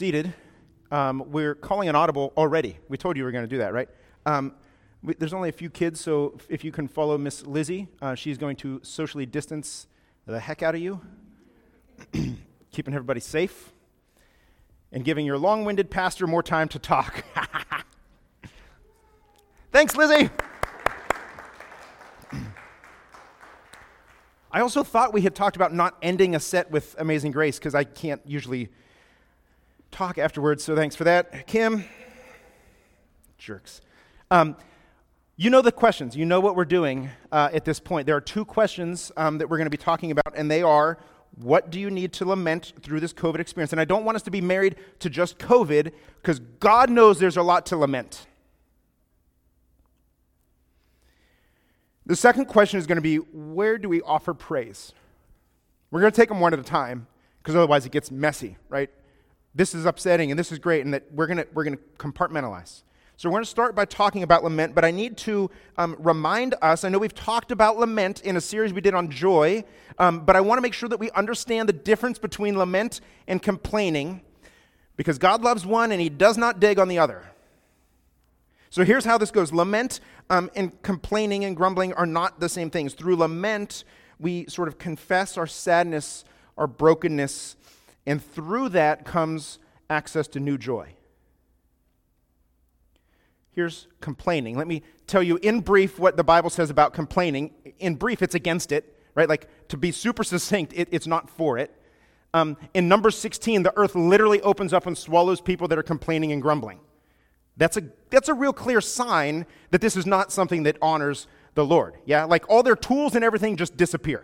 Seated. We're calling an audible already. We told you we were going to do that, right? There's only a few kids, so if you can follow Miss Lizzie, she's going to socially distance the heck out of you, keeping everybody safe, and giving your long-winded pastor more time to talk. Thanks, Lizzie! I also thought we had talked about not ending a set with Amazing Grace, because I can't usually talk afterwards, so thanks for that. Kim? Jerks. You know the questions. You know what we're doing at this point. There are two questions that we're going to be talking about, and they are, what do you need to lament through this COVID experience? And I don't want us to be married to just COVID, because God knows there's a lot to lament. The second question is going to be, where do we offer praise? We're going to take them one at a time, because otherwise it gets messy, right? This is upsetting, and this is great, and that we're going to compartmentalize. So we're going to start by talking about lament, but I need to remind us, I know we've talked about lament in a series we did on joy, but I want to make sure that we understand the difference between lament and complaining, because God loves one and he does not dig on the other. So here's how this goes. Lament and complaining and grumbling are not the same things. Through lament, we sort of confess our sadness, our brokenness, and through that comes access to new joy. Here's complaining. Let me tell you in brief what the Bible says about complaining. In brief, it's against it, right? Like, to be super succinct, it's not for it. In Numbers 16, the earth literally opens up and swallows people that are complaining and grumbling. That's a real clear sign that this is not something that honors the Lord. Yeah, like all their tools and everything just disappear.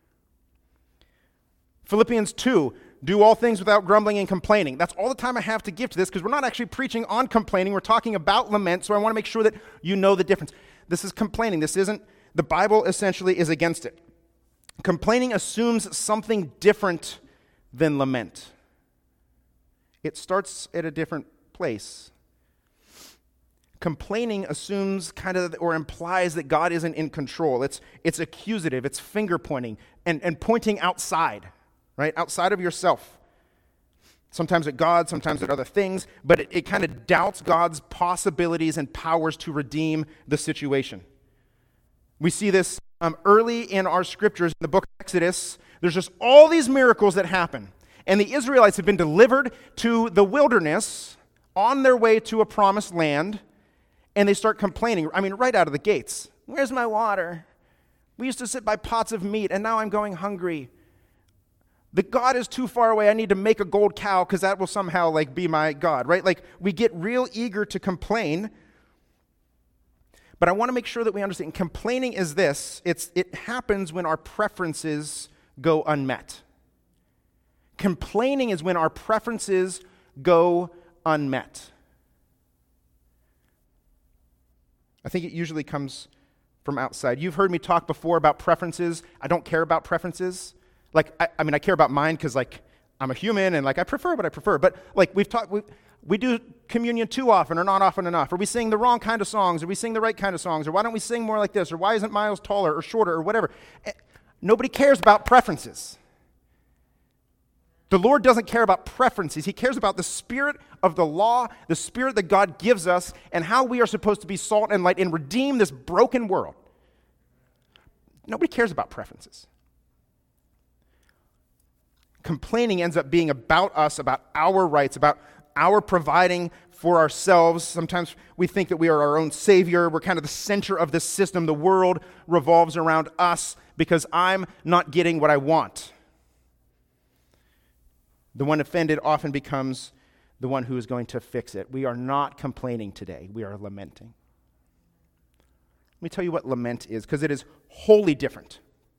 Philippians 2, do all things without grumbling and complaining. That's all the time I have to give to this, because we're not actually preaching on complaining. We're talking about lament, so I want to make sure that you know the difference. This is complaining. This isn't, the Bible essentially is against it. Complaining assumes something different than lament. It starts at a different place. Complaining assumes kind of or implies that God isn't in control. It's accusative, it's finger pointing and pointing outside, right? Outside of yourself. Sometimes at God, sometimes at other things, but it kind of doubts God's possibilities and powers to redeem the situation. We see this early in our scriptures, in the book of Exodus. There's just all these miracles that happen. And the Israelites have been delivered to the wilderness on their way to a promised land. And they start complaining, right out of the gates. Where's my water? We used to sit by pots of meat, and now I'm going hungry. The God is too far away. I need to make a gold cow because that will somehow be my God, right? We get real eager to complain. But I want to make sure that we understand. Complaining is this. It happens when our preferences go unmet. Complaining is when our preferences go unmet. I think it usually comes from outside. You've heard me talk before about preferences. I don't care about preferences. I care about mine because, I'm a human and, I prefer what I prefer. But, we do communion too often or not often enough. Or we sing the wrong kind of songs, or we sing the right kind of songs, or why don't we sing more like this, or why isn't Miles taller or shorter or whatever. Nobody cares about preferences. The Lord doesn't care about preferences. He cares about the spirit of the law, the spirit that God gives us, and how we are supposed to be salt and light and redeem this broken world. Nobody cares about preferences. Complaining ends up being about us, about our rights, about our providing for ourselves. Sometimes we think that we are our own savior. We're kind of the center of this system. The world revolves around us because I'm not getting what I want. The one offended often becomes the one who is going to fix it. We are not complaining today. We are lamenting. Let me tell you what lament is, because it is wholly different.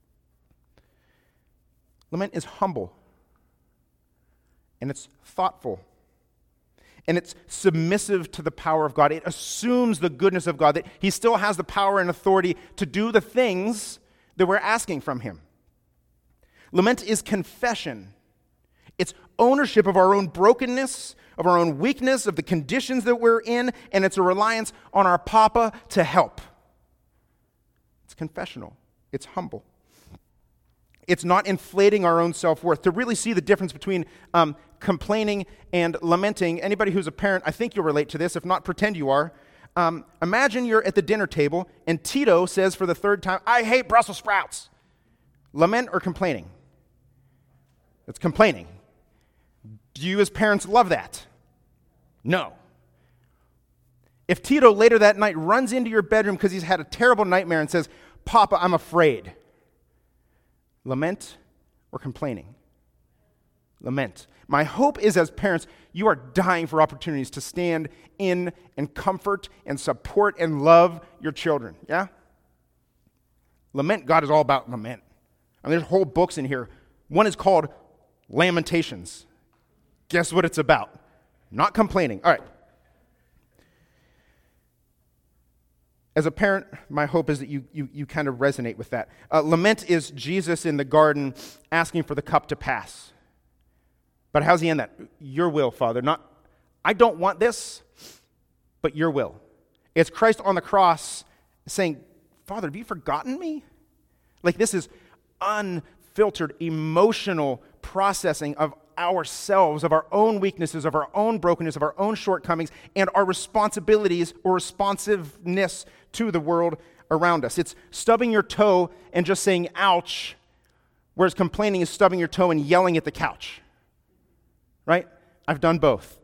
Lament is humble, and it's thoughtful, and it's submissive to the power of God. It assumes the goodness of God, that he still has the power and authority to do the things that we're asking from him. Lament is confession. It's ownership of our own brokenness, of our own weakness, of the conditions that we're in, and it's a reliance on our Papa to help. It's confessional. It's humble. It's not inflating our own self-worth. To really see the difference between complaining and lamenting, anybody who's a parent, I think you'll relate to this. If not, pretend you are. Imagine you're at the dinner table and Tito says for the third time, I hate Brussels sprouts. Lament or complaining? It's complaining. Do you as parents love that? No. If Tito later that night runs into your bedroom because he's had a terrible nightmare and says, Papa, I'm afraid. Lament or complaining? Lament. My hope is as parents, you are dying for opportunities to stand in and comfort and support and love your children. Yeah? Lament, God is all about lament. I mean, there's whole books in here. One is called Lamentations. Guess what it's about? Not complaining. All right. As a parent, my hope is that you kind of resonate with that. Lament is Jesus in the garden asking for the cup to pass. But how's he end that? Your will, Father. Not, I don't want this, but your will. It's Christ on the cross saying, Father, have you forgotten me? Like this is unfiltered emotional processing of ourselves, of our own weaknesses, of our own brokenness, of our own shortcomings, and our responsibilities or responsiveness to the world around us. It's stubbing your toe and just saying, ouch, whereas complaining is stubbing your toe and yelling at the couch. Right? I've done both.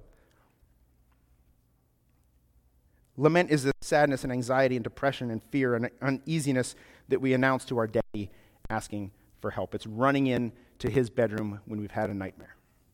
Lament is the sadness and anxiety and depression and fear and uneasiness that we announce to our daddy asking for help. It's running in to his bedroom when we've had a nightmare.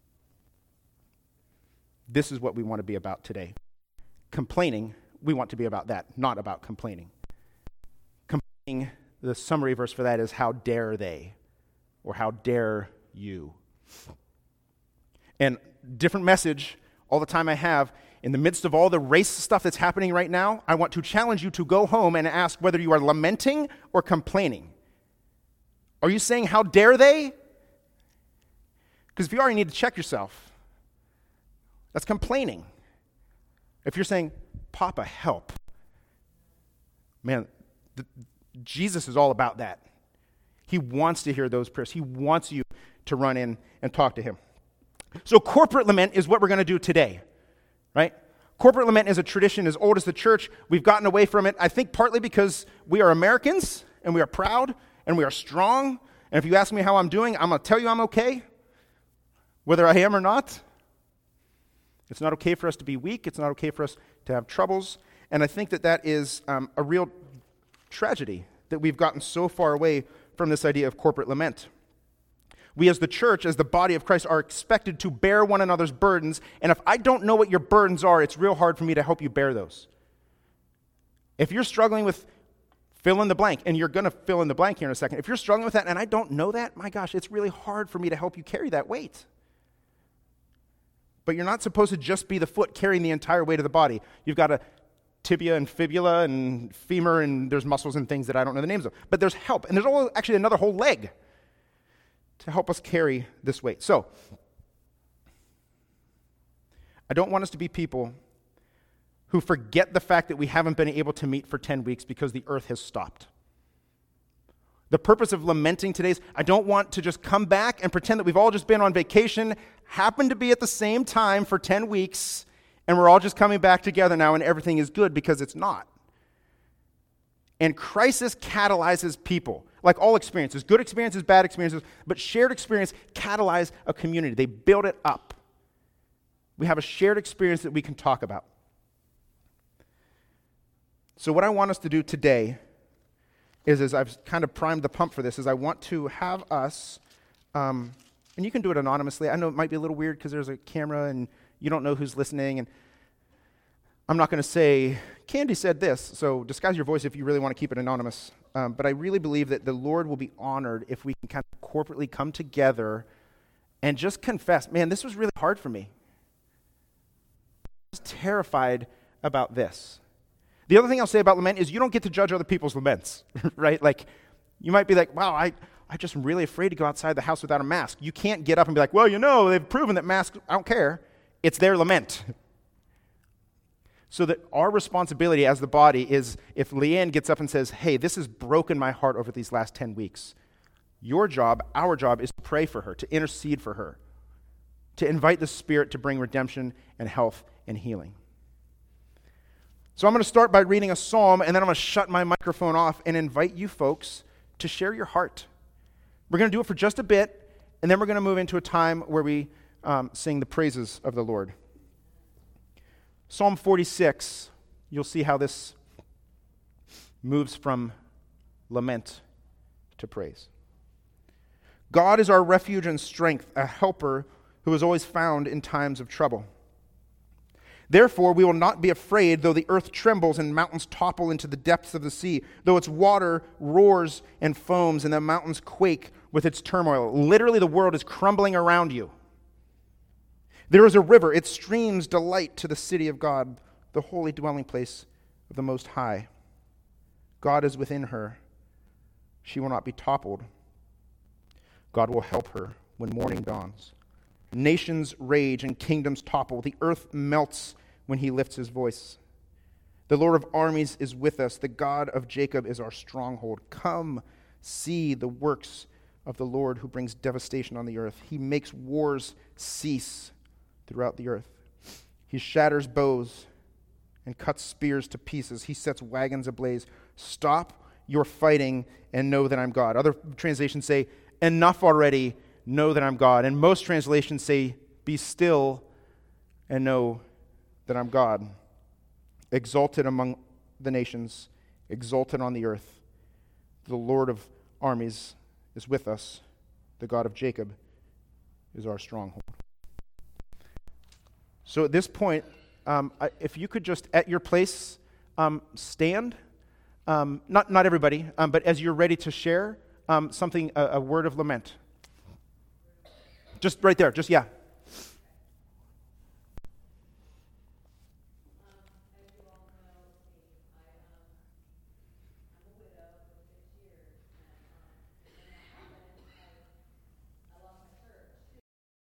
This is what we want to be about today. Complaining, we want to be about that, not about complaining. Complaining, the summary verse for that is, how dare they? Or how dare you? And different message all the time I have, in the midst of all the race stuff that's happening right now, I want to challenge you to go home and ask whether you are lamenting or complaining. Are you saying, how dare they? Because if you are, you need to check yourself. That's complaining. If you're saying, Papa, help. Man, Jesus is all about that. He wants to hear those prayers. He wants you to run in and talk to him. So corporate lament is what we're going to do today, right? Corporate lament is a tradition as old as the church. We've gotten away from it, I think partly because we are Americans and we are proud and we are strong. And if you ask me how I'm doing, I'm going to tell you I'm okay, whether I am or not. It's not okay for us to be weak. It's not okay for us to have troubles. And I think that is a real tragedy that we've gotten so far away from this idea of corporate lament. We as the church, as the body of Christ, are expected to bear one another's burdens. And if I don't know what your burdens are, it's real hard for me to help you bear those. If you're struggling with fill in the blank, and you're going to fill in the blank here in a second. If you're struggling with that and I don't know that, my gosh, it's really hard for me to help you carry that weight. But you're not supposed to just be the foot carrying the entire weight of the body. You've got a tibia and fibula and femur, and there's muscles and things that I don't know the names of. But there's help. And there's actually another whole leg to help us carry this weight. So, I don't want us to be people who forget the fact that we haven't been able to meet for 10 weeks because the earth has stopped. The purpose of lamenting today is I don't want to just come back and pretend that we've all just been on vacation, happened to be at the same time for 10 weeks, and we're all just coming back together now and everything is good, because it's not. And crisis catalyzes people, like all experiences, good experiences, bad experiences, but shared experience catalyze a community. They build it up. We have a shared experience that we can talk about. So what I want us to do today is, as I've kind of primed the pump for this, is I want to have us, and you can do it anonymously. I know it might be a little weird because there's a camera and you don't know who's listening, and I'm not going to say, Candy said this, so disguise your voice if you really want to keep it anonymous. But I really believe that the Lord will be honored if we can kind of corporately come together and just confess, man, this was really hard for me. I was terrified about this. The other thing I'll say about lament is you don't get to judge other people's laments, right? Like, you might be like, wow, I just am really afraid to go outside the house without a mask. You can't get up and be like, well, they've proven that masks, I don't care. It's their lament. So that our responsibility as the body is, if Leanne gets up and says, hey, this has broken my heart over these last 10 weeks, Your job, our job, is to pray for her, to intercede for her, to invite the Spirit to bring redemption and health and healing. So I'm going to start by reading a psalm, and then I'm going to shut my microphone off and invite you folks to share your heart. We're going to do it for just a bit, and then we're going to move into a time where we sing the praises of the Lord. Psalm 46, you'll see how this moves from lament to praise. God is our refuge and strength, a helper who is always found in times of trouble. Therefore, we will not be afraid, though the earth trembles and mountains topple into the depths of the sea, though its water roars and foams and the mountains quake with its turmoil. Literally, the world is crumbling around you. There is a river, its streams delight to the city of God, the holy dwelling place of the Most High. God is within her. She will not be toppled. God will help her when morning dawns. Nations rage and kingdoms topple. The earth melts when he lifts his voice. The Lord of armies is with us. The God of Jacob is our stronghold. Come, see the works of the Lord who brings devastation on the earth. He makes wars cease throughout the earth. He shatters bows and cuts spears to pieces. He sets wagons ablaze. Stop your fighting and know that I'm God. Other translations say, enough already, know that I'm God. And most translations say, be still and know that I'm God. Exalted among the nations, exalted on the earth. The Lord of armies is with us. The God of Jacob is our stronghold. So at this point, if you could just at your place stand, not everybody, but as you're ready to share something, a word of lament. Just right there,